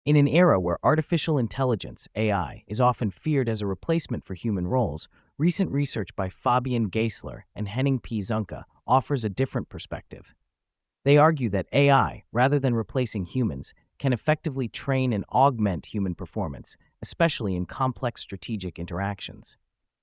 In an era where artificial intelligence, AI, is often feared as a replacement for human roles, recent research by Fabian Geisler and Henning P. Zunke offers a different perspective. They argue that AI, rather than replacing humans, can effectively train and augment human performance, especially in complex strategic interactions.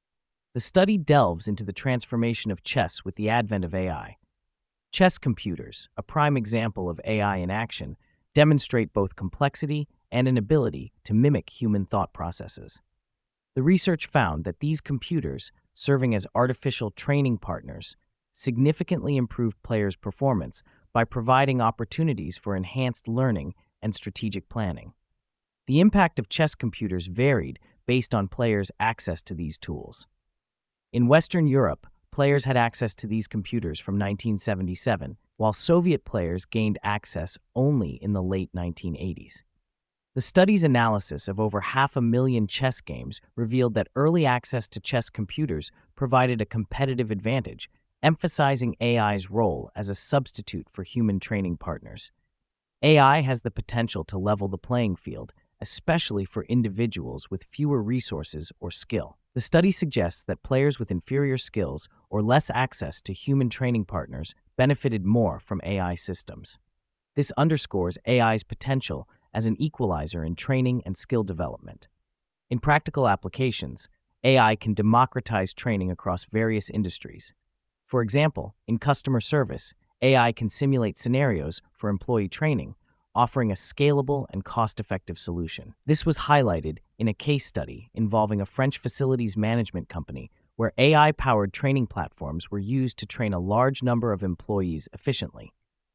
The study delves into the transformation of chess with the advent of AI. Chess computers, a prime example of AI in action, demonstrate both complexity and an ability to mimic human thought processes. The research found that these computers, serving as artificial training partners, significantly improved players' performance by providing opportunities for enhanced learning and strategic planning. The impact of chess computers varied based on players' access to these tools. In Western Europe, players had access to these computers from 1977, while Soviet players gained access only in the late 1980s. The study's analysis of over 500,000 chess games revealed that early access to chess computers provided a competitive advantage, emphasizing AI's role as a substitute for human training partners. AI has the potential to level the playing field, especially for individuals with fewer resources or skill. The study suggests that players with inferior skills or less access to human training partners benefited more from AI systems. This underscores AI's potential as an equalizer in training and skill development. In practical applications, AI can democratize training across various industries. For example, in customer service, AI can simulate scenarios for employee training, offering a scalable and cost-effective solution. This was highlighted in a case study involving a French facilities management company where AI-powered training platforms were used to train a large number of employees efficiently.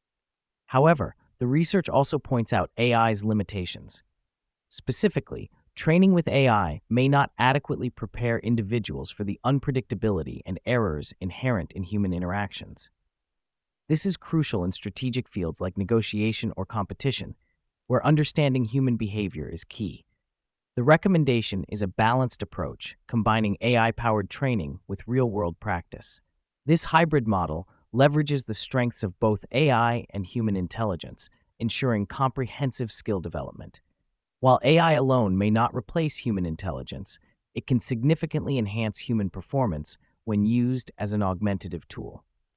However, the research also points out AI's limitations. Specifically, training with AI may not adequately prepare individuals for the unpredictability and errors inherent in human interactions. This is crucial in strategic fields like negotiation or competition, where understanding human behavior is key. The recommendation is a balanced approach, combining AI-powered training with real-world practice. This hybrid model leverages the strengths of both AI and human intelligence, ensuring comprehensive skill development. While AI alone may not replace human intelligence, it can significantly enhance human performance when used as an augmentative tool.